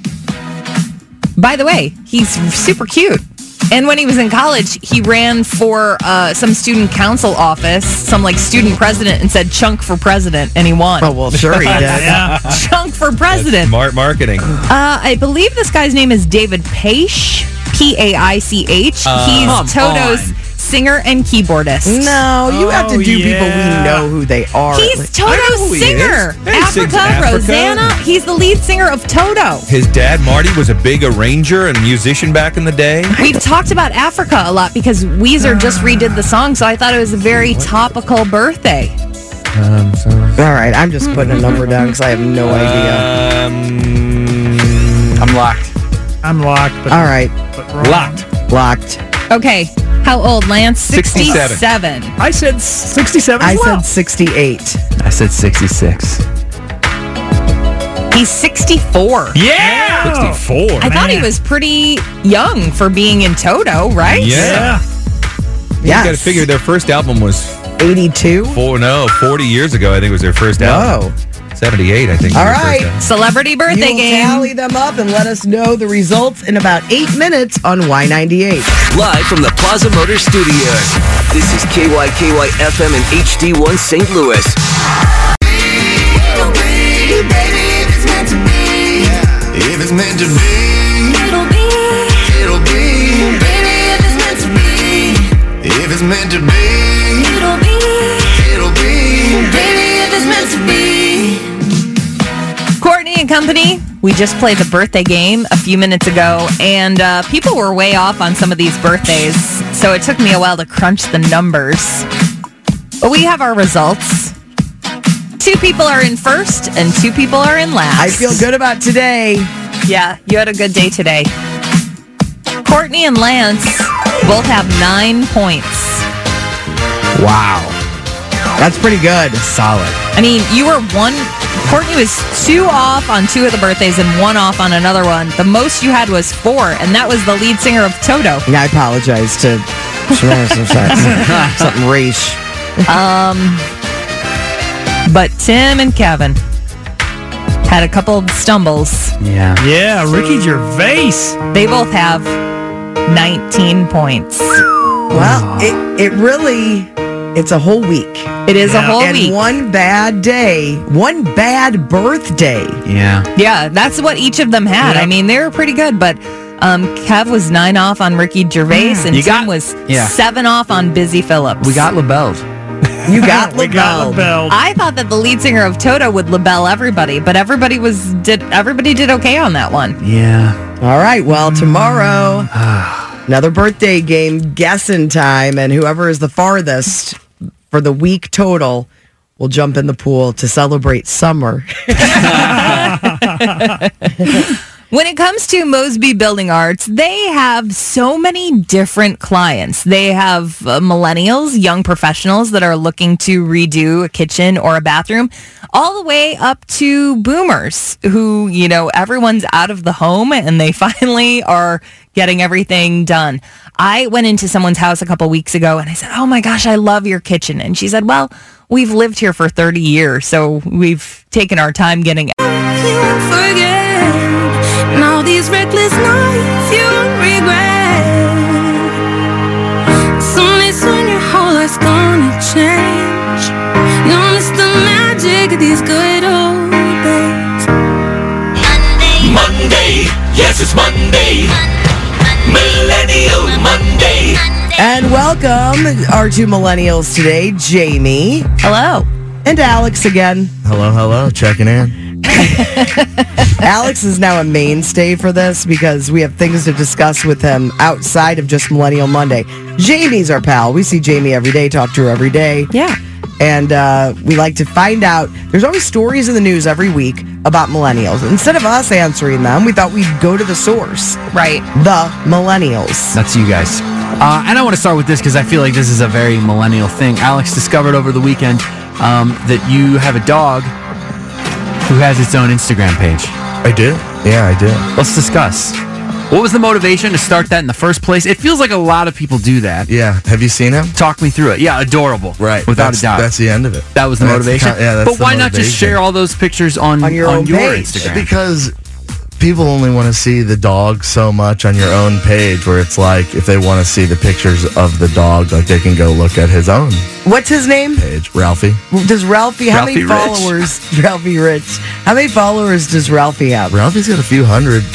By the way, he's super cute. And when he was in college, he ran for some student council office, some like student president, and said "Chunk for president," and he won.
Oh, well, sure he did.
Yeah.
Chunk for president.
Smart marketing.
I believe this guy's name is David Paich, Paich. He's
Come
Toto's
on.
singer and keyboardist.
No, you have to do people we know who they are.
He's Toto's singer.
Yeah, he sings
Africa, Rosanna. He's the lead singer of Toto.
His dad, Marty, was a big arranger and musician back in the day.
We've talked about Africa a lot because Weezer just redid the song, so I thought it was a very topical birthday.
All right, I'm just putting a number down because I have no idea.
I'm locked.
I'm locked. But,
All right.
But wrong.
Locked.
Okay, how old, Lance?
67.
I said 67
I
as well.
said 68.
I said 66.
He's 64.
Yeah! 64.
I thought he was pretty young for being in Toto, right?
Yeah. You got to figure their first album was
82.
40 years ago. I think was their first album.
Whoa.
78, I think.
All
was their
right.
first album.
Celebrity birthday
You will
game.
tally them up and let us know the results in about 8 minutes on Y98.
Live from the Plaza Motors Studios. This is KYKY FM and HD1 St. Louis.
If it's meant to be, it'll be. Baby, if it's meant to be. If it's meant to be, it'll be. Baby, if it's meant to be.
Courtney and company, we just played the birthday game a few minutes ago, and people were way off on some of these birthdays, so it took me a while to crunch the numbers. But we have our results. 2 people are in first, and 2 people are in last.
I feel good about today.
Yeah, you had a good day today. Courtney and Lance both have 9 points.
Wow.
That's pretty good.
Solid.
I mean, you were Courtney was 2 off on 2 of the birthdays and 1 off on another one. The most you had was 4, and that was the lead singer of Toto.
Yeah, I apologize to something race.
But Tim and Kevin had a couple of stumbles.
Yeah.
Yeah, Ricky Gervais.
They both have 19 points.
Well, it really, it's a whole week.
It is a whole
and
week.
one bad day, one bad birthday.
Yeah.
Yeah, that's what each of them had.
Yep.
I mean, they were pretty good, but Kev was 9 off on Ricky Gervais, and Tim was 7 off on Busy Phillips.
We got labelled.
You got
We got LaBelle.
I thought that the lead singer of Toto would label everybody, but everybody did okay on that one.
Yeah.
All right, well, tomorrow, another birthday game, guessing time, and whoever is the farthest for the week total will jump in the pool to celebrate summer.
When it comes to Mosby Building Arts, they have so many different clients. They have millennials, young professionals that are looking to redo a kitchen or a bathroom, all the way up to boomers who, everyone's out of the home and they finally are getting everything done. I went into someone's house a couple weeks ago and I said, "Oh my gosh, I love your kitchen." And she said, "Well, we've lived here for 30 years, so we've taken our time getting it."
And all these reckless nights you regret. Someday soon your whole life's gonna change. You'll miss the magic of these good old days.
Monday, yes it's Monday. Millennial Monday.
And welcome our 2 millennials today, Jamie.
Hello.
And Alex again.
Hello, checking in.
Alex is now a mainstay for this because we have things to discuss with him outside of just Millennial Monday. Jamie's our pal. We see Jamie every day, talk to her every day.
Yeah.
And we like to find out. There's always stories in the news every week about millennials. Instead of us answering them, we thought we'd go to the source.
Right.
The millennials.
That's you guys. And I want to start with this because I feel like this is a very millennial thing. Alex discovered over the weekend that you have a dog who has its own Instagram page.
I do. Yeah, I do.
Let's discuss. What was the motivation to start that in the first place? It feels like a lot of people do that.
Yeah. Have you seen him?
Talk me through it. Yeah, adorable.
Right.
Without a doubt.
That's the end of it.
That was the motivation?
That's
but why not just share all those pictures on your
page?
Instagram?
Because people only want to see the dog so much on your own page, where it's like if they want to see the pictures of the dog, like they can go look at his own
What's his name?
page. Ralphie.
Does Ralphie, how many
Ralphie Rich.
followers? Ralphie Rich. How many followers does Ralphie have?
Ralphie's got a few hundred.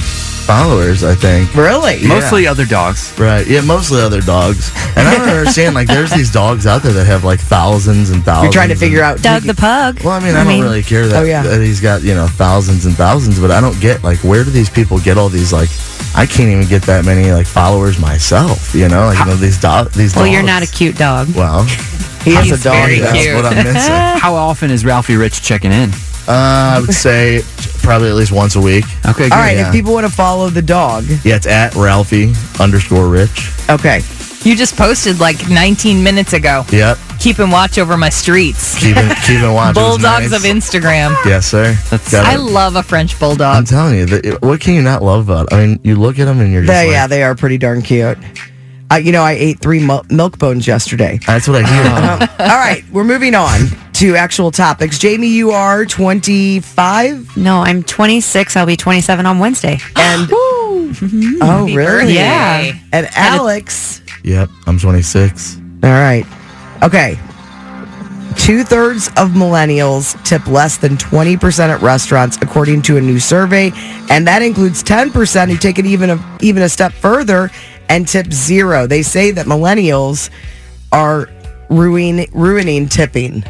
followers, I think.
Really?
Mostly other dogs.
Right. Yeah, mostly other dogs. And I don't understand, like, there's these dogs out there that have, like, thousands and thousands.
You're trying to figure out
Doug the pug.
Well, I mean, I don't really care that, that he's got, thousands and thousands, but I don't get, like, where do these people get all these, like, I can't even get that many, like, followers myself, these dogs.
Well, you're not a cute dog.
Well,
he is a dog.
That's what I'm missing.
How often is Ralphie Rich checking in?
I would say probably at least once a week.
Okay, good.
All right, if people want to follow the dog.
Yeah, it's at Ralphie_Rich.
Okay.
You just posted like 19 minutes ago.
Yep.
Keeping watch over my streets.
Keeping watch.
Bulldogs
nice.
of Instagram.
Yes, sir.
I love a French bulldog.
I'm telling you, what can you not love about it? I mean, you look at them and you're just
they are pretty darn cute. I ate 3 milk bones yesterday.
That's what I hear.
All right, we're moving on to actual topics. Jamie, you are 25?
No, I'm 26. I'll be 27 on Wednesday.
And oh, really?
Birthday.
Yeah.
And Alex.
Yep, I'm 26.
All right. Okay. 2/3 of millennials tip less than 20% at restaurants, according to a new survey, and that includes 10% who take it even a step further and tip 0. They say that millennials are ruining tipping.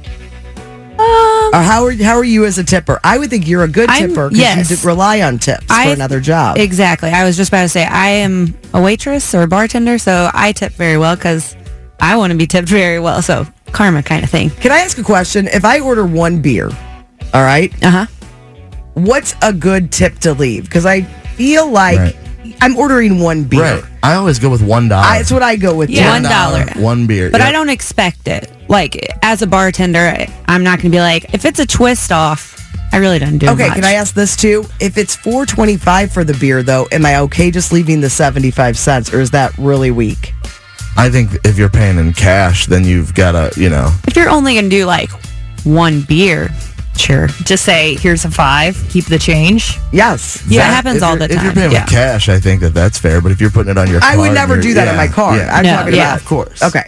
How are you as a tipper? I would think you're a good tipper because you rely on tips for another job.
Exactly. I was just about to say I am a waitress or a bartender, so I tip very well because I want to be tipped very well. So karma kind of thing.
Can I ask a question? If I order 1 beer, all right? What's a good tip to leave? Because I feel like I'm ordering 1 beer.
Right. I always go with $1.
That's what I go with.
Yeah, $1.
1 beer.
But I don't expect it. Like, as a bartender, I'm not going to be like, if it's a twist off, I really don't do much.
Okay, can I ask this too? If it's $4.25 for the beer, though, am I okay just leaving the 75 cents, or is that really weak?
I think if you're paying in cash, then you've got to,
If you're only going to do, like, 1 beer, sure.
Just say, here's a 5, keep the change.
Yes.
Yeah, it happens all the time.
If you're paying with cash, I think that's fair. But if you're putting it on your card...
I would never do that on my card.
Yeah.
I'm talking about...
of course.
Okay.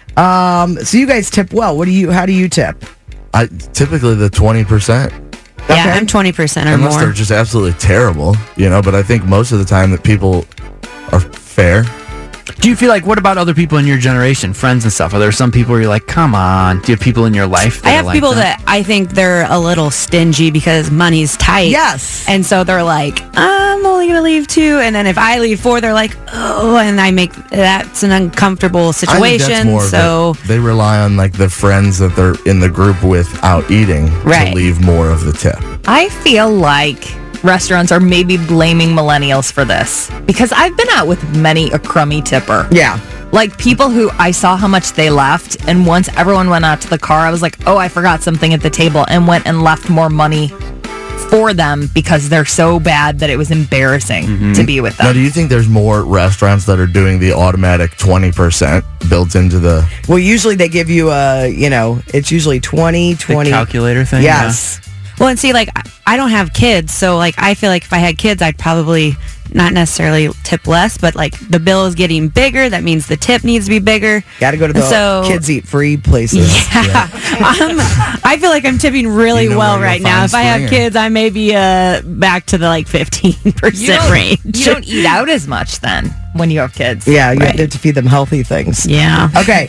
So you guys tip well. How do you tip?
I typically the 20%.
Yeah, I'm 20% or
Unless
more.
they're just absolutely terrible, but I think most of the time that people are fair.
Do you feel like, what about other people in your generation, friends and stuff? Are there some people where you're like, come on? Do you have people in your life that
I have
are
people
like
that I think they're a little stingy because money's tight.
Yes.
And so they're like, I'm only going to leave 2. And then if I leave 4, they're like, oh, and that's an uncomfortable situation.
I think that's more
so
they rely on like the friends that they're in the group with out eating to leave more of the tip.
I feel like restaurants are maybe blaming millennials for this because I've been out with many a crummy tipper.
Yeah.
Like people who I saw how much they left, and once everyone went out to the car, I was like, oh, I forgot something at the table, and went and left more money for them because they're so bad that it was embarrassing to be with them.
Now, do you think there's more restaurants that are doing the automatic 20% built into the...
Well, usually they give you it's usually 20.
The calculator thing?
Yes.
Yeah.
Well, and see, like, I don't have kids, so, like, I feel like if I had kids, I'd probably not necessarily tip less, but, like, the bill is getting bigger. That means the tip needs to be bigger.
Got to go to the kids eat free places.
Yeah. I feel like I'm tipping really well right now. If I have kids, I may be back to the, like, 15% range.
You don't eat out as much then when you have kids.
Yeah, you have to feed them healthy things.
Yeah.
Okay.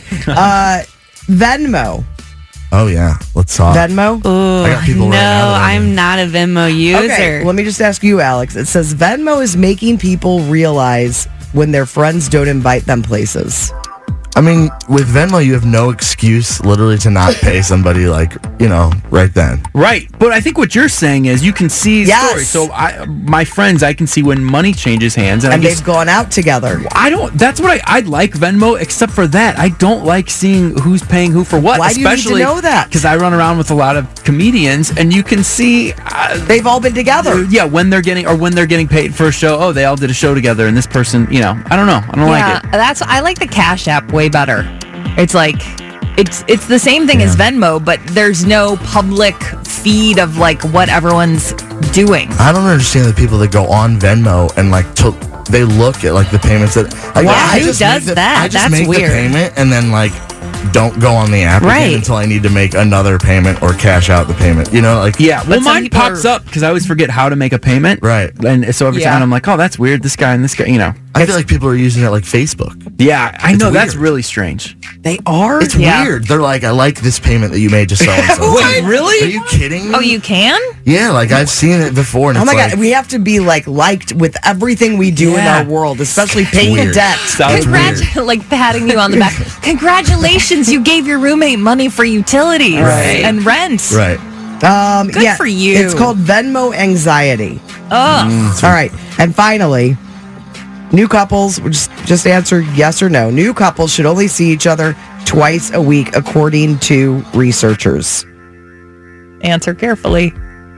Venmo.
Oh, yeah. Let's talk.
Venmo?
Ooh,
I got people
no,
right now that
I'm not a Venmo user.
Okay, let me just ask you, Alex. It says Venmo is making people realize when their friends don't invite them places.
I mean, with Venmo, you have no excuse literally to not pay somebody right then.
Right. But I think what you're saying is you can see stories. So my friends, I can see when money changes hands.
And they've gone out together.
That's what I like Venmo, except for that. I don't like seeing who's paying who for what.
Why do you need to know that?
Because I run around with a lot of comedians, and you can see...
they've all been together.
Yeah, when they're getting paid for a show. Oh, they all did a show together, and this person, I don't know. I don't like it.
I like the Cash App way better. It's like it's the same thing as Venmo, but there's no public feed of like what everyone's doing.
I don't understand the people that go on Venmo and they look at like the payments that
who does that?
I just
That's
make
weird.
the payment and then like don't go on the app again until I need to make another payment or cash out the payment. You know, like
well, mine pops up because I always forget how to make a payment.
Right.
And so every time I'm like, oh, that's weird. This guy and this guy, you know.
I feel like people are using it like Facebook.
Yeah, I know. That's really strange.
They are?
It's weird. They're like, I like this payment that you made to so-and-so.
Wait, really?
Are you kidding me?
Oh, you can?
Yeah, like I've seen it before. And
Oh
it's
my
like,
God, we have to be liked with everything we do in our world, especially paying
weird.
debt.
Like patting you on the back. Congratulations, you gave your roommate money for utilities and rent.
Right.
Good for you.
It's called Venmo anxiety.
Oh.
All right. And finally, new couples, just answer yes or no. New couples should only see each other twice a week, according to researchers.
Answer carefully.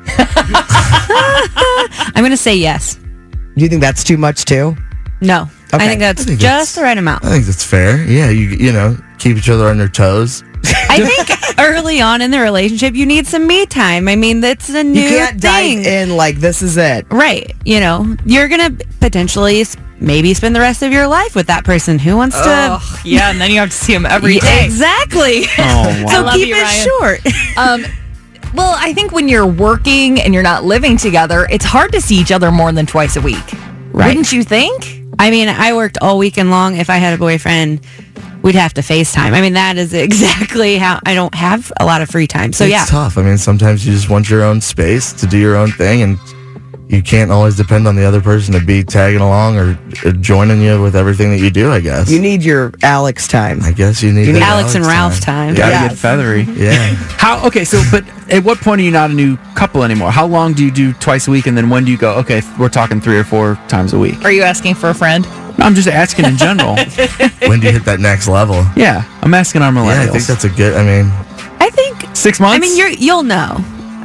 I'm going to say yes.
Do you think that's too much too?
No.
Okay.
I think that's just the right amount.
I think that's fair. Yeah, you know, keep each other on their toes.
I think early on in the relationship, you need some me time. I mean, that's a new
You can't
thing.
dive in like this is it.
Right. You know, you're going to potentially maybe spend the rest of your life with that person. Who wants to...
Yeah, and then you have to see them every day.
Exactly.
Oh, wow.
So
love
keep
you,
it
Ryan.
short.
Well, I think when you're working and you're not living together, it's hard to see each other more than twice a week.
Right.
Wouldn't you think?
I mean, I worked all weekend long. If I had a boyfriend, we'd have to FaceTime. I mean, that is exactly how I don't have a lot of free time. So,
it's tough. I mean, sometimes you just want your own space to do your own thing, and you can't always depend on the other person to be tagging along or joining you with everything that you do, I guess.
You need your Alex time.
I guess you need that
Alex and Ralph time.
Gotta get feathery.
Yeah.
But at what point are you not a new couple anymore? How long do you do twice a week, and then when do you go, okay, we're talking 3 or 4 times a week?
Are you asking for a friend?
No, I'm just asking in general.
When do you hit that next level?
Yeah, I'm asking our millennials.
Yeah, I think that's a good,
I think
6 months?
I mean, you'll know.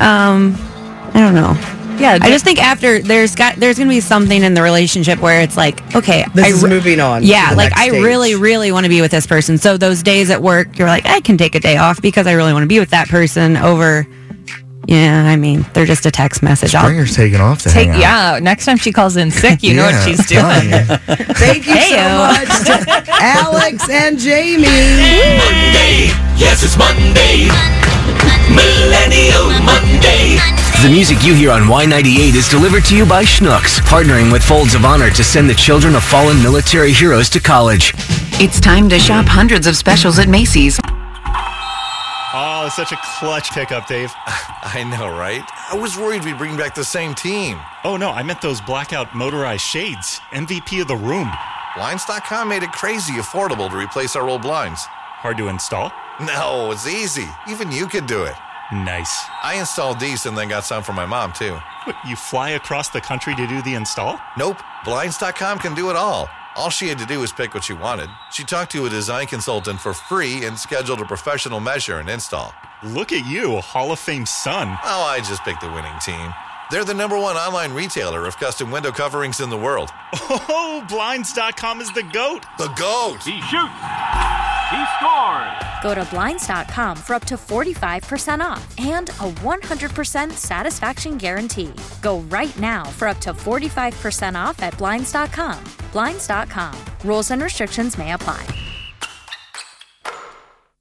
I don't know.
Yeah,
I just think after there's going to be something in the relationship where it's like, okay,
This is moving on.
Yeah,
to the
like
next
I
stage.
really, really want to be with this person. So those days at work, you're like, I can take a day off because I really want to be with that person over. Yeah, I mean, they're just a text message.
Springer's taking off to hang out.
Yeah, next time she calls in sick, you know what she's doing.
Thank you so much to Alex and Jamie.
Monday, yes, it's Monday. Millennial Monday.
The music you hear on Y98 is delivered to you by Schnucks, partnering with Folds of Honor to send the children of fallen military heroes to college.
It's time to shop hundreds of specials at Macy's.
Oh, such a clutch pickup, Dave.
I know, right? I was worried we'd bring back the same team.
Oh, no, I meant those blackout motorized shades. MVP of the room.
Blinds.com made it crazy affordable to replace our old blinds.
Hard to install?
No, it's easy. Even you could do it.
Nice.
I installed these and then got some for my mom, too.
What, you fly across the country to do the install?
Nope. Blinds.com can do it all. All she had to do was pick what she wanted. She talked to a design consultant for free and scheduled a professional measure and install.
Look at you, Hall of Fame son.
Oh, I just picked the winning team. They're the #1 online retailer of custom window coverings in the world.
Oh, Blinds.com is the GOAT.
The GOAT!
He shoots. He scores.
Go to Blinds.com for up to 45% off and a 100% satisfaction guarantee. Go right now for up to 45% off at Blinds.com. Blinds.com. Rules and restrictions may apply.